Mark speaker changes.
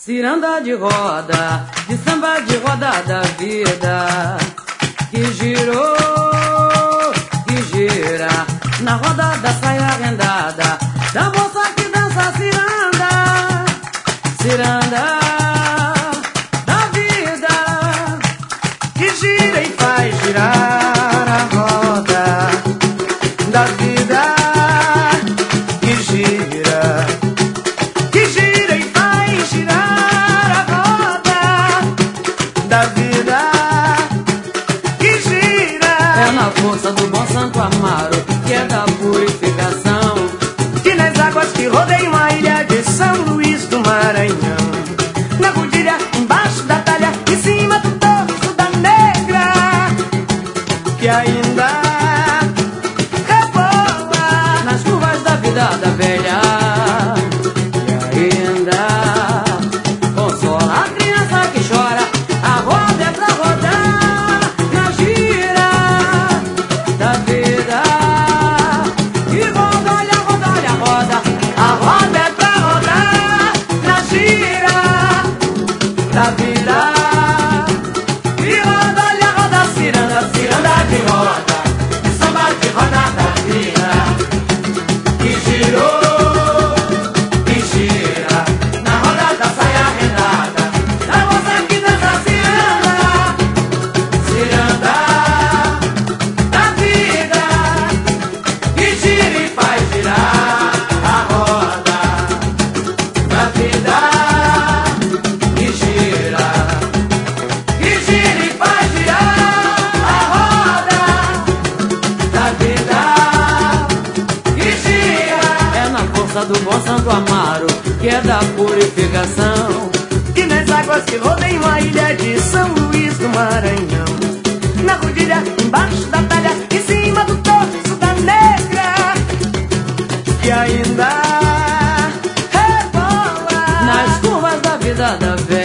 Speaker 1: Ciranda de roda, de samba de roda da vida, que girou, que gira, na roda da saia rendada, da moça que dança ciranda, ciranda da vida, que gira e faz girar a roda da vida, que gira e faz girar a roda da vida, que gira. É na força do bom Santo Amaro, que é da purificação, que nas águas que rodeiam a ilha de São Luís do Maranhão, na rodilha, embaixo da talha, em cima do dorso da negra, que ainda rebola nas curvas da vida da velha, que ainda consola a criança que chora. A roda é pra rodar na gira da vida, e roda, olha, roda, olha, roda. A roda é pra rodar na gira da vida, e roda, olha, roda, ciranda, ciranda de roda, samba de roda da vida, que girou, que gira, na roda da saia rendada, da moça que dança ciranda, ciranda da vida, que gira e faz girar a roda da vida, que gira e faz girar a roda da vida, que gira. É na força do bom Santo Amaro, que é da purificação, que nas águas que rodeiam a ilha de São Luís do Maranhão, na rodilha, embaixo da talha, em cima do dorso da negra, que ainda rebola nas curvas da vida da velha.